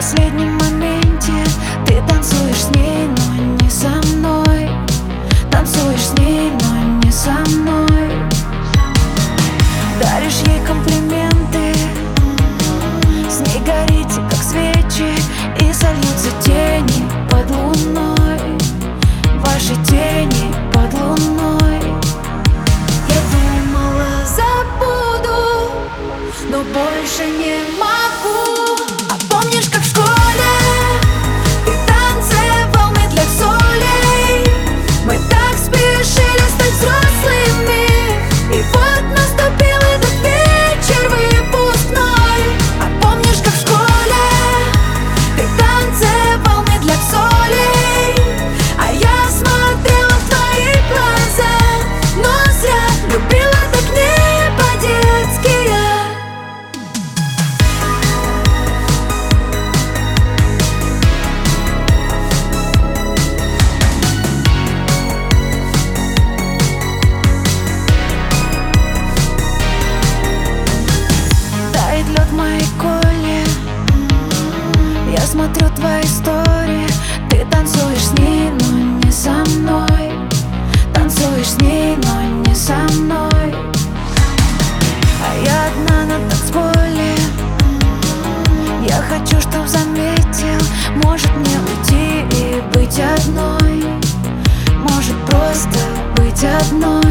последнем моменте ты танцуешь с ней, но не со мной. Танцуешь с ней, но не со мной. Даришь ей комплименты, с ней горите, как свечи, и сольются тени под луной. Ваши тени под луной. Я думала, забуду, но больше не могу. А помнишь, как в школе ты танцевал медля солей? Мы так спешили стать взрослыми, и вот наступил этот вечер выпускной. А помнишь, как в школе ты танцевал медля солей? А я смотрела в твои глаза, но зря любила так не по-детски я. Тает лед в моей коле, я смотрю твои истории. Ты танцуешь с ней, но не со мной. Танцуешь с ней, но не со мной. А я одна на танцполе. Я хочу, чтоб заметил. Может мне уйти и быть одной. Может просто быть одной.